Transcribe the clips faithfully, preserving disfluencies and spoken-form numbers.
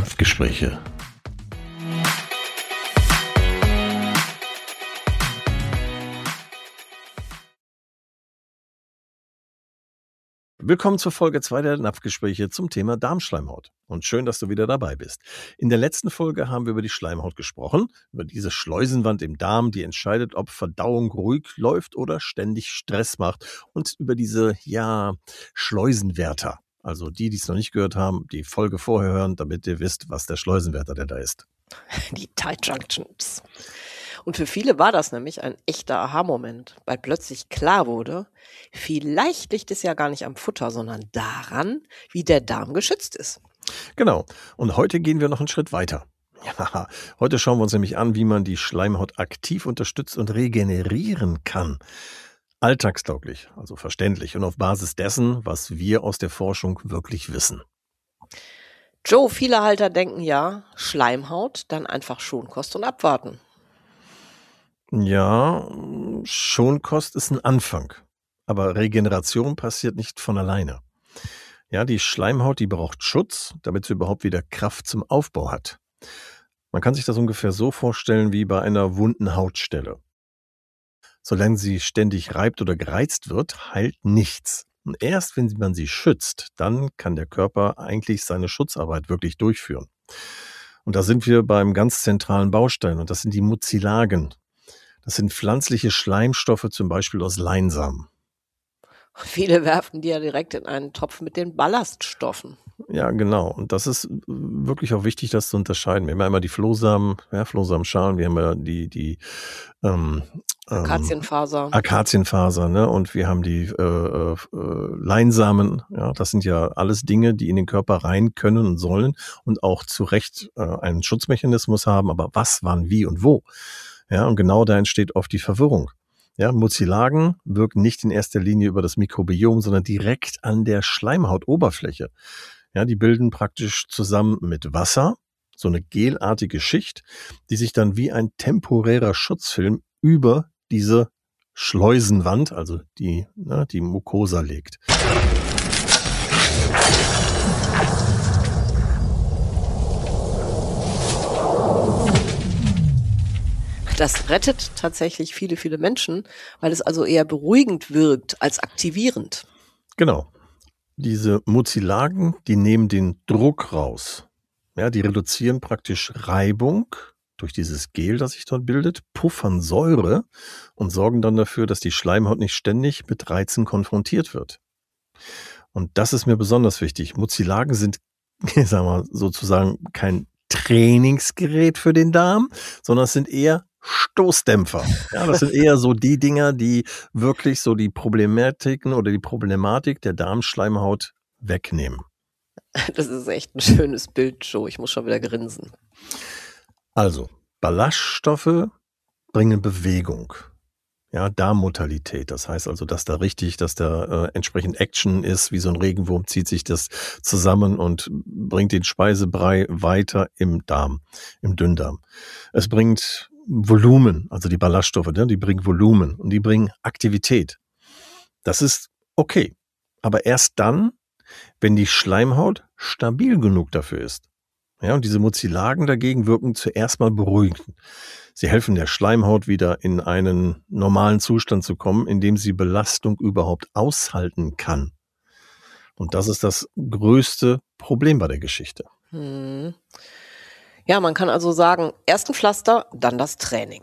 Napfgespräche. Willkommen zur Folge zwei der Napfgespräche zum Thema Darmschleimhaut. Und schön, dass du wieder dabei bist. In der letzten Folge haben wir über die Schleimhaut gesprochen, über diese Schleusenwand im Darm, die entscheidet, ob Verdauung ruhig läuft oder ständig Stress macht. Und über diese, ja, Schleusenwärter. Also die, die es noch nicht gehört haben, die Folge vorher hören, damit ihr wisst, was der Schleusenwärter denn da ist. Die Tight Junctions. Und für viele war das nämlich ein echter Aha-Moment, weil plötzlich klar wurde, vielleicht liegt es ja gar nicht am Futter, sondern daran, wie der Darm geschützt ist. Genau. Und heute gehen wir noch einen Schritt weiter. Ja, heute schauen wir uns nämlich an, wie man die Schleimhaut aktiv unterstützt und regenerieren kann. Alltagstauglich, also verständlich und auf Basis dessen, was wir aus der Forschung wirklich wissen. Joe, viele Halter denken ja, Schleimhaut, dann einfach Schonkost und abwarten. Ja, Schonkost ist ein Anfang, aber Regeneration passiert nicht von alleine. Ja, die Schleimhaut, die braucht Schutz, damit sie überhaupt wieder Kraft zum Aufbau hat. Man kann sich das ungefähr so vorstellen wie bei einer wunden Hautstelle. Solange sie ständig reibt oder gereizt wird, heilt nichts. Und erst wenn man sie schützt, dann kann der Körper eigentlich seine Schutzarbeit wirklich durchführen. Und da sind wir beim ganz zentralen Baustein und das sind die Mucilagen. Das sind pflanzliche Schleimstoffe, zum Beispiel aus Leinsamen. Viele werfen die ja direkt in einen Topf mit den Ballaststoffen. Ja, genau. Und das ist wirklich auch wichtig, das zu unterscheiden. Wir haben ja immer die Flohsamen, ja, Flohsamenschalen, wir haben ja die, die ähm, Akazienfaser. Akazienfaser, ne? Und wir haben die äh, äh, Leinsamen. Ja, das sind ja alles Dinge, die in den Körper rein können und sollen und auch zu Recht äh, einen Schutzmechanismus haben. Aber was, wann, wie und wo? Ja, und genau da entsteht oft die Verwirrung. Ja, Mucilagen wirken nicht in erster Linie über das Mikrobiom, sondern direkt an der Schleimhautoberfläche. Ja, die bilden praktisch zusammen mit Wasser so eine gelartige Schicht, die sich dann wie ein temporärer Schutzfilm über diese Schleusenwand, also die, ne, die Mucosa legt. Das rettet tatsächlich viele, viele Menschen, weil es also eher beruhigend wirkt als aktivierend. Genau. Diese Mucilagen, die nehmen den Druck raus. Ja, die reduzieren praktisch Reibung durch dieses Gel, das sich dort bildet, puffern Säure und sorgen dann dafür, dass die Schleimhaut nicht ständig mit Reizen konfrontiert wird. Und das ist mir besonders wichtig. Mucilagen sind, sagen wir sozusagen, kein Trainingsgerät für den Darm, sondern es sind eher Stoßdämpfer. Ja, das sind eher so die Dinger, die wirklich so die Problematiken oder die Problematik der Darmschleimhaut wegnehmen. Das ist echt ein schönes Bild, Joe. Ich muss schon wieder grinsen. Also, Ballaststoffe bringen Bewegung. Ja, Darmmotalität. Das heißt also, dass da richtig, dass da äh, entsprechend Action ist, wie so ein Regenwurm zieht sich das zusammen und bringt den Speisebrei weiter im Darm, im Dünndarm. Es bringt Volumen, also die Ballaststoffe, ne, die bringen Volumen und die bringen Aktivität. Das ist okay. Aber erst dann, wenn die Schleimhaut stabil genug dafür ist. Ja, und diese Mucilagen dagegen wirken zuerst mal beruhigend. Sie helfen der Schleimhaut wieder in einen normalen Zustand zu kommen, in dem sie Belastung überhaupt aushalten kann. Und das ist das größte Problem bei der Geschichte. Hm. Ja, man kann also sagen, erst ein Pflaster, dann das Training.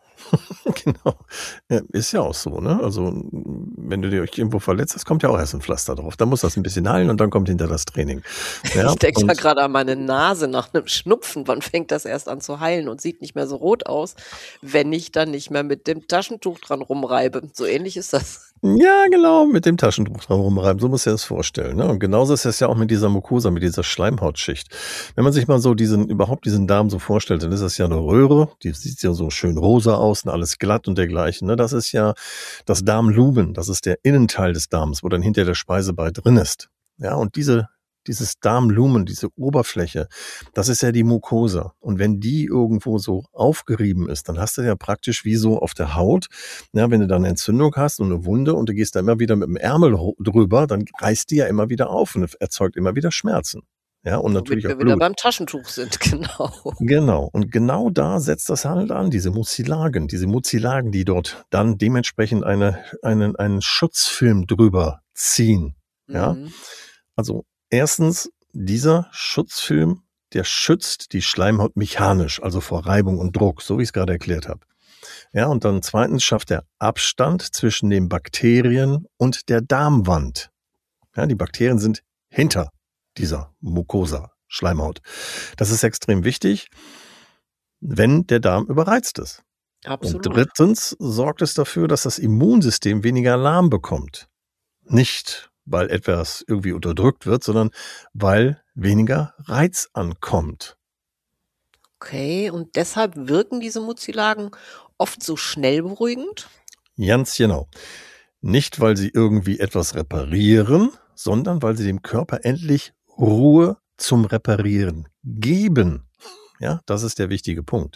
Genau. Ja, ist ja auch so, ne? Also, wenn du dich irgendwo verletzt hast, kommt ja auch erst ein Pflaster drauf. Dann muss das ein bisschen heilen und dann kommt hinter das Training. Ja, ich denke und ja gerade an meine Nase nach einem Schnupfen. Wann fängt das erst an zu heilen und sieht nicht mehr so rot aus, wenn ich dann nicht mehr mit dem Taschentuch dran rumreibe? So ähnlich ist das. Ja, genau, mit dem Taschentuch dran rumreiben. So muss er das vorstellen. Ne? Und genauso ist es ja auch mit dieser Mucosa, mit dieser Schleimhautschicht. Wenn man sich mal so diesen, überhaupt diesen Darm so vorstellt, dann ist das ja eine Röhre. Die sieht ja so schön rosa aus und alles glatt und dergleichen. Ne? Das ist ja das Darmlumen. Das ist der Innenteil des Darms, wo dann hinter der Speisebrei drin ist. Ja, und diese dieses Darmlumen, diese Oberfläche, das ist ja die Mucosa. Und wenn die irgendwo so aufgerieben ist, dann hast du ja praktisch wie so auf der Haut, ja, wenn du dann eine Entzündung hast und eine Wunde und du gehst da immer wieder mit dem Ärmel drüber, dann reißt die ja immer wieder auf und erzeugt immer wieder Schmerzen. Ja, und Womit natürlich auch wir wieder Blut. beim Taschentuch sind, genau. Genau. Und genau da setzt das halt an, diese Mucilagen, diese Mucilagen, die dort dann dementsprechend eine, einen, einen Schutzfilm drüber ziehen. Ja. Mhm. Also erstens, dieser Schutzfilm, der schützt die Schleimhaut mechanisch, also vor Reibung und Druck, so wie ich es gerade erklärt habe. Ja, und dann zweitens schafft er Abstand zwischen den Bakterien und der Darmwand. Ja, die Bakterien sind hinter dieser Mucosa, Schleimhaut. Das ist extrem wichtig, wenn der Darm überreizt ist. Und Absolut. drittens sorgt es dafür, dass das Immunsystem weniger Alarm bekommt. Nicht, weil etwas irgendwie unterdrückt wird, sondern weil weniger Reiz ankommt. Okay, und deshalb wirken diese Mucilagen oft so schnell beruhigend? Ganz genau. Nicht, weil sie irgendwie etwas reparieren, sondern weil sie dem Körper endlich Ruhe zum Reparieren geben. Ja, das ist der wichtige Punkt.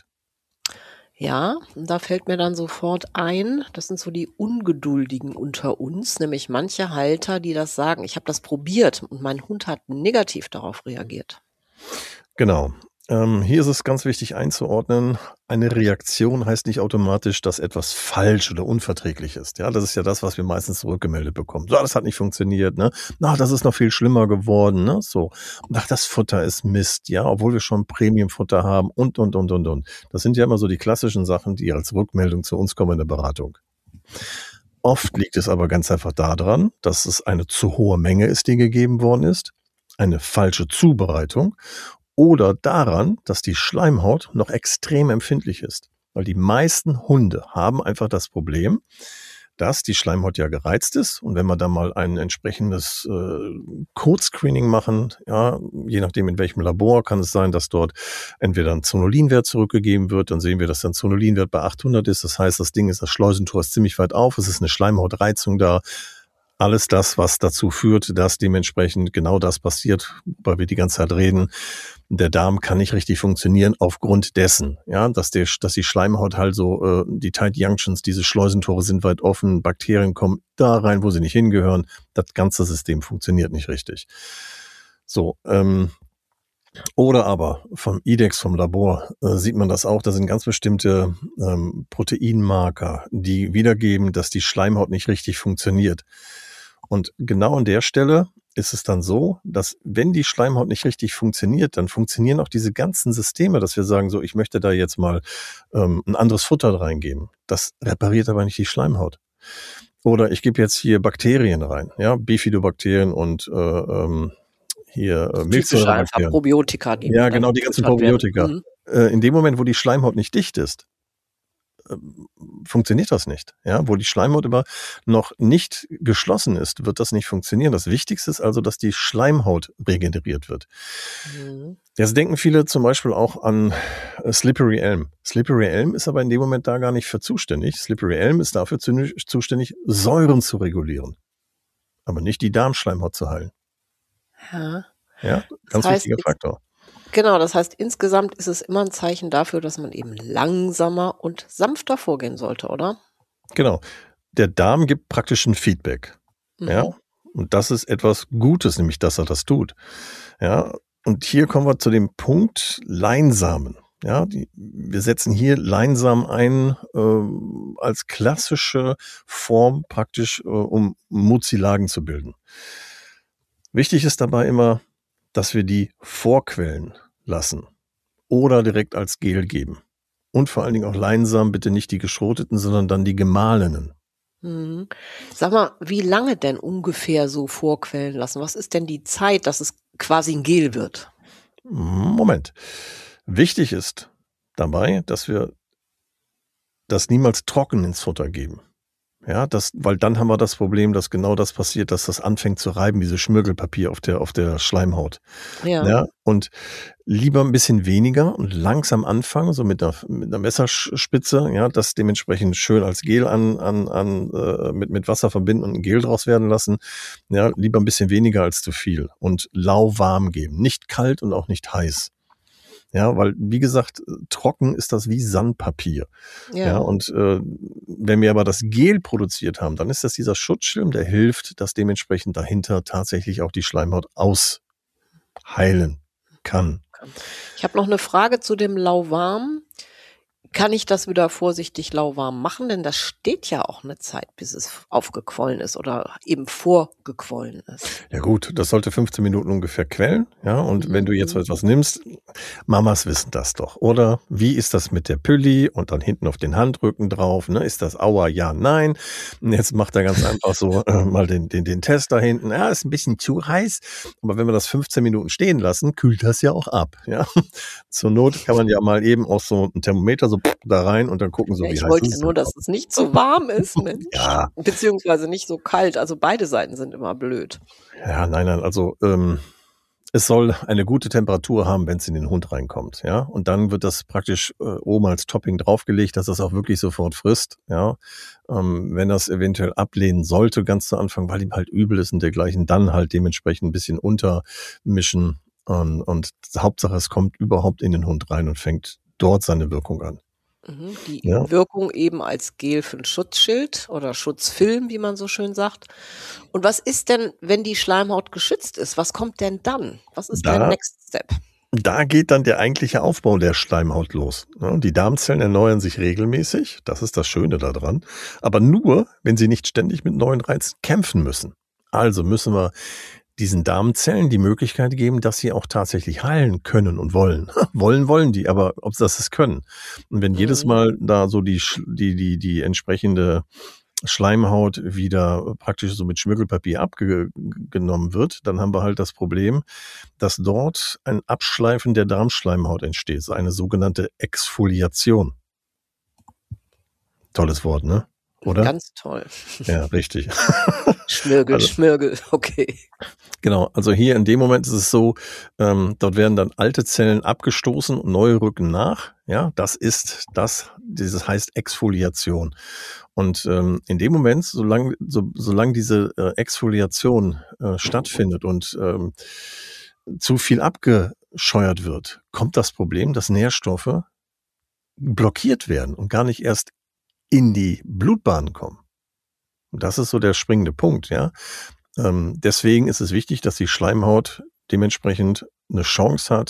Ja, und da fällt mir dann sofort ein, das sind so die Ungeduldigen unter uns, nämlich manche Halter, die das sagen, ich habe das probiert und mein Hund hat negativ darauf reagiert. Genau. Ähm, hier ist es ganz wichtig einzuordnen, eine Reaktion heißt nicht automatisch, dass etwas falsch oder unverträglich ist. Ja, das ist ja das, was wir meistens zurückgemeldet bekommen. So, das hat nicht funktioniert, ne? Ach, das ist noch viel schlimmer geworden, ne? So. Ach, das Futter ist Mist, ja, obwohl wir schon Premiumfutter haben und, und, und, und, und. Das sind ja immer so die klassischen Sachen, die als Rückmeldung zu uns kommen in der Beratung. Oft liegt es aber ganz einfach daran, dass es eine zu hohe Menge ist, die gegeben worden ist, eine falsche Zubereitung oder daran, dass die Schleimhaut noch extrem empfindlich ist. Weil die meisten Hunde haben einfach das Problem, dass die Schleimhaut ja gereizt ist. Und wenn wir da mal ein entsprechendes äh, Code-Screening machen, ja, je nachdem in welchem Labor, kann es sein, dass dort entweder ein Zonulinwert zurückgegeben wird. Dann sehen wir, dass der Zonulinwert bei achthundert ist. Das heißt, das Ding ist, das Schleusentor ist ziemlich weit auf. Es ist eine Schleimhautreizung da. Alles das, was dazu führt, dass dementsprechend genau das passiert, weil wir die ganze Zeit reden. Der Darm kann nicht richtig funktionieren aufgrund dessen, ja, dass der, dass die Schleimhaut halt so, äh, die Tight Junctions, diese Schleusentore sind weit offen, Bakterien kommen da rein, wo sie nicht hingehören. Das ganze System funktioniert nicht richtig. So, ähm, oder aber vom I D E X, vom Labor, äh, sieht man das auch. Da sind ganz bestimmte ähm, Proteinmarker, die wiedergeben, dass die Schleimhaut nicht richtig funktioniert. Und genau an der Stelle ist es dann so, dass wenn die Schleimhaut nicht richtig funktioniert, dann funktionieren auch diese ganzen Systeme, dass wir sagen, so, ich möchte da jetzt mal ähm, ein anderes Futter reingeben. Das repariert aber nicht die Schleimhaut. Oder ich gebe jetzt hier Bakterien rein, ja, Bifidobakterien und äh, ähm, hier äh, Typisch einfach Probiotika. Die ja, genau, die ganzen Probiotika. Mhm. Äh, in dem Moment, wo die Schleimhaut nicht dicht ist, funktioniert das nicht. Ja, wo die Schleimhaut aber noch nicht geschlossen ist, wird das nicht funktionieren. Das Wichtigste ist also, dass die Schleimhaut regeneriert wird. Mhm. Jetzt denken viele zum Beispiel auch an Slippery Elm. Slippery Elm ist aber in dem Moment da gar nicht für zuständig. Slippery Elm ist dafür zuständig, Säuren zu regulieren, aber nicht die Darmschleimhaut zu heilen. Ja, ja ganz das heißt, wichtiger Faktor. Genau, das heißt, insgesamt ist es immer ein Zeichen dafür, dass man eben langsamer und sanfter vorgehen sollte, oder? Genau. Der Darm gibt praktisch ein Feedback. Mhm. Ja. Und das ist etwas Gutes, nämlich, dass er das tut. Ja. Und hier kommen wir zu dem Punkt Leinsamen. Ja, die, wir setzen hier Leinsamen ein äh, als klassische Form praktisch, äh, um Mucilagen zu bilden. Wichtig ist dabei immer, dass wir die vorquellen lassen oder direkt als Gel geben. Und vor allen Dingen auch Leinsamen, bitte nicht die geschroteten, sondern dann die gemahlenen. Mhm. Sag mal, wie lange denn ungefähr so vorquellen lassen? Was ist denn die Zeit, dass es quasi ein Gel wird? Moment. Wichtig ist dabei, dass wir das niemals trocken ins Futter geben. Ja, das, weil dann haben wir das Problem, dass genau das passiert, dass das anfängt zu reiben, diese Schmirgelpapier auf der, auf der Schleimhaut. Ja. Ja, und lieber ein bisschen weniger und langsam anfangen, so mit einer, mit einer Messerspitze, ja, das dementsprechend schön als Gel an, an, an, äh, mit, mit Wasser verbinden und ein Gel draus werden lassen. Ja, lieber ein bisschen weniger als zu viel und lauwarm geben. Nicht kalt und auch nicht heiß. Ja, weil, wie gesagt, trocken ist das wie Sandpapier. Ja, ja und äh, wenn wir aber das Gel produziert haben, dann ist das dieser Schutzschirm, der hilft, dass dementsprechend dahinter tatsächlich auch die Schleimhaut ausheilen kann. Ich habe noch eine Frage zu dem Lauwarm. Kann ich das wieder vorsichtig lauwarm machen? Denn das steht ja auch eine Zeit, bis es aufgequollen ist oder eben vorgequollen ist. Ja gut, das sollte fünfzehn Minuten ungefähr quellen. Ja, und Mhm, wenn du jetzt mhm. etwas nimmst, Mamas wissen das doch, oder? Wie ist das mit der Pülli und dann hinten auf den Handrücken drauf? Ne? Ist das Aua? Ja, nein. Und jetzt macht er ganz einfach so äh, mal den, den, den Test da hinten. Ja, ist ein bisschen zu heiß. Aber wenn wir das fünfzehn Minuten stehen lassen, kühlt das ja auch ab. Ja, zur Not kann man ja mal eben auch so ein Thermometer so da rein und dann gucken, so Ja, wie ich heiß wollte ist ja es nur, denn dass es nicht so warm ist, Mensch. Ja. Beziehungsweise nicht so kalt. Also beide Seiten sind immer blöd. Ja, nein, nein, also ähm, es soll eine gute Temperatur haben, wenn es in den Hund reinkommt, ja. Und dann wird das praktisch äh, oben als Topping draufgelegt, dass es auch wirklich sofort frisst, ja. Ähm, wenn das eventuell ablehnen sollte, ganz zu Anfang, weil ihm halt übel ist und dergleichen, dann halt dementsprechend ein bisschen untermischen. Und, und Hauptsache, es kommt überhaupt in den Hund rein und fängt dort seine Wirkung an. Mhm, die Ja. Wirkung eben als Gel für ein Schutzschild oder Schutzfilm, wie man so schön sagt. Und was ist denn, wenn die Schleimhaut geschützt ist? Was kommt denn dann? Was ist der Da Next Step? Da geht dann der eigentliche Aufbau der Schleimhaut los. Ne? Die Darmzellen erneuern sich regelmäßig, das ist das Schöne daran, aber nur, wenn sie nicht ständig mit neuen Reizen kämpfen müssen. Also müssen wir diesen Darmzellen die Möglichkeit geben, dass sie auch tatsächlich heilen können und wollen. wollen, wollen die, aber ob sie das können. Und wenn jedes Mhm. Mal da so die, Sch- die, die, die entsprechende Schleimhaut wieder praktisch so mit Schmirgelpapier abgenommen wird, dann haben wir halt das Problem, dass dort ein Abschleifen der Darmschleimhaut entsteht, so eine sogenannte Exfoliation. Tolles Wort, ne? Oder? Ganz toll. Ja, richtig. Schmirgel, Also Schmirgel, okay. genau, also hier in dem Moment ist es so, ähm, dort werden dann alte Zellen abgestoßen und neue rücken nach. Ja, das ist das, dieses heißt Exfoliation. Und ähm, in dem Moment, solange so, solange diese äh, Exfoliation äh, stattfindet und ähm, zu viel abgescheuert wird, kommt das Problem, dass Nährstoffe blockiert werden und gar nicht erst in die Blutbahn kommen. Und das ist so der springende Punkt, ja. Ähm, deswegen ist es wichtig, dass die Schleimhaut dementsprechend eine Chance hat,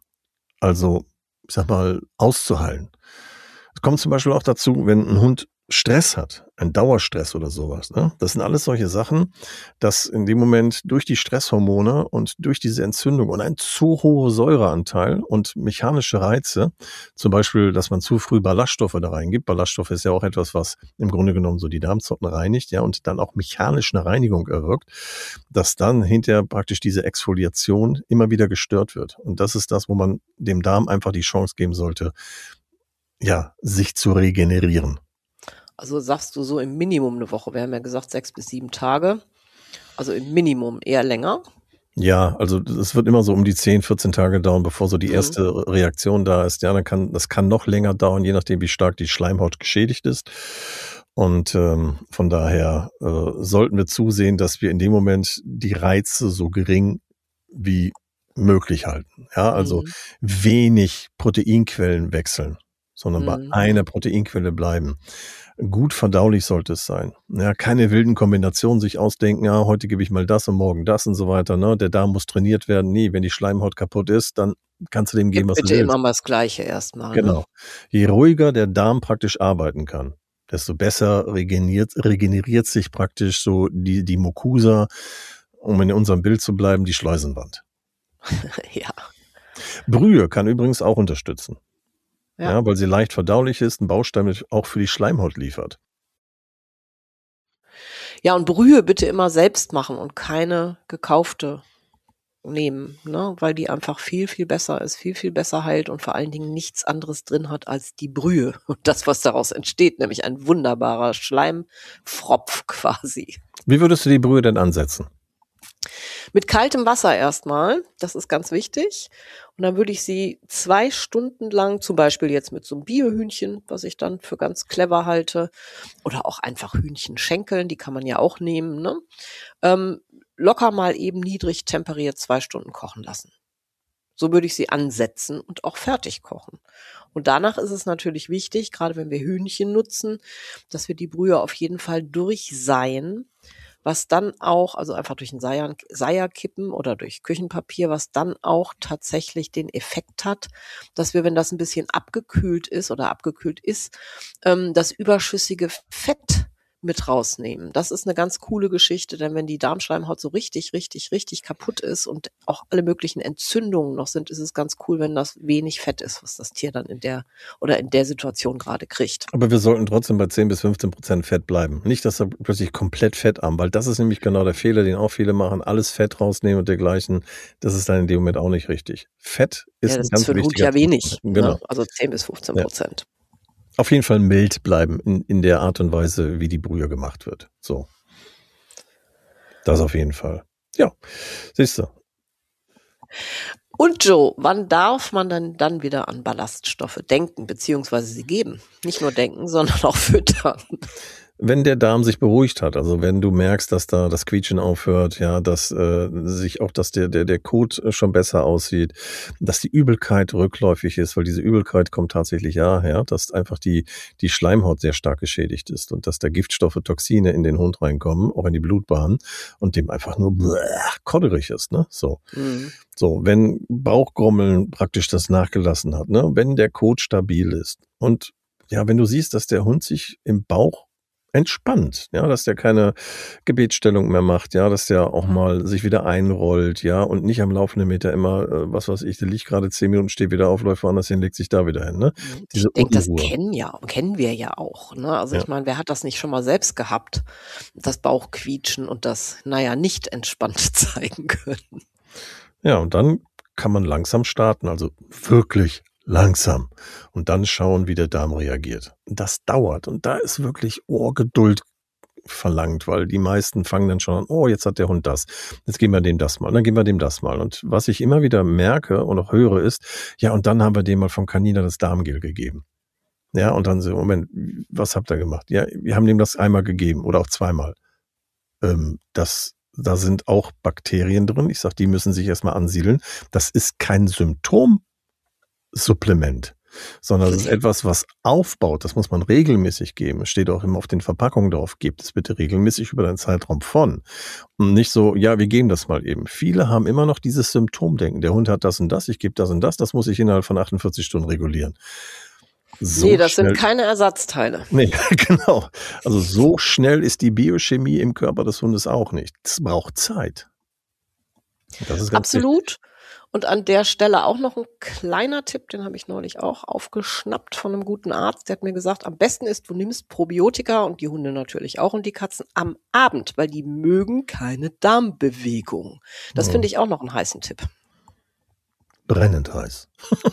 also, ich sag mal, auszuheilen. Es kommt zum Beispiel auch dazu, wenn ein Hund Stress hat, ein Dauerstress oder sowas. Ne? Das sind alles solche Sachen, dass in dem Moment durch die Stresshormone und durch diese Entzündung und ein zu hoher Säureanteil und mechanische Reize, zum Beispiel, dass man zu früh Ballaststoffe da reingibt. Ballaststoffe ist ja auch etwas, was im Grunde genommen so die Darmzotten reinigt, ja, und dann auch mechanisch eine Reinigung erwirkt, dass dann hinterher praktisch diese Exfoliation immer wieder gestört wird. Und das ist das, wo man dem Darm einfach die Chance geben sollte, ja, sich zu regenerieren. Also sagst du so im Minimum eine Woche. Wir haben ja gesagt sechs bis sieben Tage. Also im Minimum eher länger. Ja, also es wird immer so um die zehn, vierzehn Tage dauern, bevor so die Mhm. erste Reaktion da ist. Ja, dann kann, das kann noch länger dauern, je nachdem, wie stark die Schleimhaut geschädigt ist. Und ähm, von daher äh, sollten wir zusehen, dass wir in dem Moment die Reize so gering wie möglich halten. Ja, also Mhm. wenig Proteinquellen wechseln, sondern bei Mhm. einer Proteinquelle bleiben. Gut verdaulich sollte es sein. Ja, keine wilden Kombinationen sich ausdenken, ja, heute gebe ich mal das und morgen das und so weiter. Ne? Der Darm muss trainiert werden. Nee, wenn die Schleimhaut kaputt ist, dann kannst du dem Gib geben, was du bitte willst. immer mal das Gleiche erstmal, ne? Genau. Je ruhiger der Darm praktisch arbeiten kann, desto besser regeneriert, regeneriert sich praktisch so die, die Mucosa, um in unserem Bild zu bleiben, die Schleusenwand. Ja. Brühe kann übrigens auch unterstützen. Ja. Ja, weil sie leicht verdaulich ist, ein Baustein auch für die Schleimhaut liefert. Ja, und Brühe bitte immer selbst machen und keine gekaufte nehmen, ne? Weil die einfach viel, viel besser ist, viel, viel besser heilt und vor allen Dingen nichts anderes drin hat als die Brühe und das, was daraus entsteht, nämlich ein wunderbarer Schleimfropf quasi. Wie würdest du die Brühe denn ansetzen? Mit kaltem Wasser erstmal, das ist ganz wichtig. Und dann würde ich sie zwei Stunden lang, zum Beispiel jetzt mit so einem Biohühnchen, was ich dann für ganz clever halte, oder auch einfach Hühnchenschenkeln, die kann man ja auch nehmen, ne? Ähm, locker mal eben niedrig temperiert zwei Stunden kochen lassen. So würde ich sie ansetzen und auch fertig kochen. Und danach ist es natürlich wichtig, gerade wenn wir Hühnchen nutzen, dass wir die Brühe auf jeden Fall durchseien, was dann auch, also einfach durch einen Seier, Seier kippen oder durch Küchenpapier, was dann auch tatsächlich den Effekt hat, dass wir, wenn das ein bisschen abgekühlt ist oder abgekühlt ist, ähm, das überschüssige Fett mit rausnehmen. Das ist eine ganz coole Geschichte, denn wenn die Darmschleimhaut so richtig, richtig, richtig kaputt ist und auch alle möglichen Entzündungen noch sind, ist es ganz cool, wenn das wenig Fett ist, was das Tier dann in der oder in der Situation gerade kriegt. Aber wir sollten trotzdem bei zehn bis fünfzehn Prozent Fett bleiben. Nicht, dass er plötzlich komplett Fett haben, weil das ist nämlich genau der Fehler, den auch viele machen, alles Fett rausnehmen und dergleichen. Das ist dann in dem Moment auch nicht richtig. Fett ist Ja, das ein ganz ist für den Hund wichtiger ja wenig. Genau. Ne? Also zehn bis fünfzehn Ja. Prozent. Auf jeden Fall mild bleiben in, in der Art und Weise, wie die Brühe gemacht wird. So. Das auf jeden Fall. Ja, siehst du. Und Joe, wann darf man dann, dann wieder an Ballaststoffe denken, beziehungsweise sie geben? Nicht nur denken, sondern auch füttern. Wenn der Darm sich beruhigt hat, also wenn du merkst, dass da das Quietschen aufhört, ja, dass äh, sich auch, dass der der der Kot schon besser aussieht, dass die Übelkeit rückläufig ist, weil diese Übelkeit kommt tatsächlich daher, dass einfach die die Schleimhaut sehr stark geschädigt ist und dass da Giftstoffe, Toxine in den Hund reinkommen, auch in die Blutbahn und dem einfach nur bläh, kodderig ist, ne? So. Mhm. So, wenn Bauchgrummeln praktisch das nachgelassen hat, ne, wenn der Kot stabil ist und ja, wenn du siehst, dass der Hund sich im Bauch entspannt, ja, dass der keine Gebetsstellung mehr macht, ja, dass der auch mal sich wieder einrollt, ja, und nicht am laufenden Meter immer, äh, was weiß ich, der liegt gerade zehn Minuten, steht wieder auf, läuft woanders hin, legt sich da wieder hin, ne? Diese ich denke, das kennen ja, kennen wir ja auch, ne? Also ja. Ich meine, wer hat das nicht schon mal selbst gehabt? Das Bauchquietschen und das, naja, nicht entspannt zeigen können. Ja, und dann kann man langsam starten, also wirklich langsam und dann schauen, wie der Darm reagiert. Das dauert und da ist wirklich Ohrgeduld verlangt, weil die meisten fangen dann schon an, oh, jetzt hat der Hund das, jetzt geben wir dem das mal, dann geben wir dem das mal. Und was ich immer wieder merke und auch höre ist, ja, und dann haben wir dem mal vom Canina das Darmgel gegeben. Ja, und dann so, Moment, was habt ihr gemacht? Ja, wir haben dem das einmal gegeben oder auch zweimal. Ähm, das Da sind auch Bakterien drin. Ich sag, die müssen sich erstmal ansiedeln. Das ist kein Symptom Supplement, sondern es ist etwas, was aufbaut. Das muss man regelmäßig geben. Es steht auch immer auf den Verpackungen drauf, gebt es bitte regelmäßig über den Zeitraum von. Und nicht so, ja, wir geben das mal eben. Viele haben immer noch dieses Symptomdenken. Der Hund hat das und das, ich gebe das und das, das muss ich innerhalb von achtundvierzig Stunden regulieren. So nee, das schnell, sind keine Ersatzteile. Nee, genau. Also so schnell ist die Biochemie im Körper des Hundes auch nicht. Es braucht Zeit. Das ist ganz Absolut. wichtig. Und an der Stelle auch noch ein kleiner Tipp, den habe ich neulich auch aufgeschnappt von einem guten Arzt. Der hat mir gesagt, am besten ist, du nimmst Probiotika und die Hunde natürlich auch und die Katzen am Abend, weil die mögen keine Darmbewegung. Das Oh. finde ich auch noch einen heißen Tipp. Brennend heiß.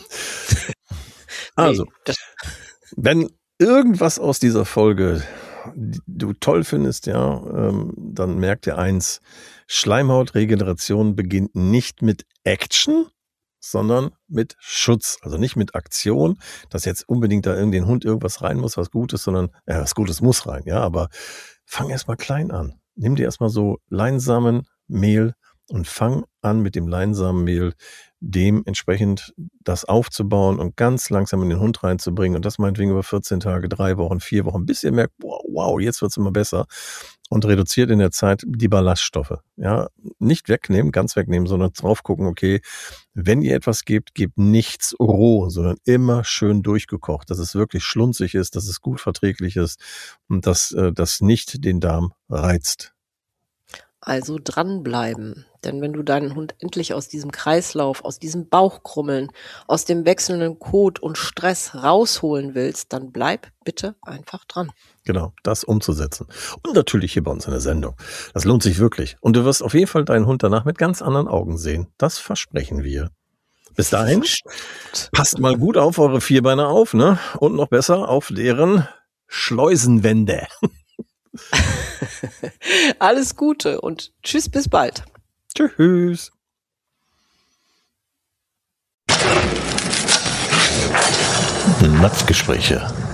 Also, Nee, das- wenn irgendwas aus dieser Folge du toll findest, ja, ähm, dann merkt ihr eins, Schleimhautregeneration beginnt nicht mit Action, sondern mit Schutz. Also nicht mit Aktion, dass jetzt unbedingt da irgendein Hund irgendwas rein muss, was Gutes, sondern, ja, was Gutes muss rein, ja, aber fang erstmal klein an. Nimm dir erstmal so Leinsamen, Mehl und fang an mit dem Leinsamenmehl dementsprechend das aufzubauen und ganz langsam in den Hund reinzubringen und das meinetwegen über vierzehn Tage, drei Wochen, vier Wochen, bis ihr merkt, wow, wow jetzt wird's immer besser und reduziert in der Zeit die Ballaststoffe. Ja, nicht wegnehmen, ganz wegnehmen, sondern drauf gucken, okay, wenn ihr etwas gebt, gebt nichts roh, sondern immer schön durchgekocht, dass es wirklich schlunzig ist, dass es gut verträglich ist und dass äh, das nicht den Darm reizt. Also dranbleiben. Denn wenn du deinen Hund endlich aus diesem Kreislauf, aus diesem Bauchkrummeln, aus dem wechselnden Kot und Stress rausholen willst, dann bleib bitte einfach dran. Genau, das umzusetzen. Und natürlich hier bei uns in der Sendung. Das lohnt sich wirklich. Und du wirst auf jeden Fall deinen Hund danach mit ganz anderen Augen sehen. Das versprechen wir. Bis dahin, passt mal gut auf eure Vierbeine auf, ne? Und noch besser auf deren Schleusenwände. Alles Gute und tschüss, bis bald. Tschüss. Napfgespräche.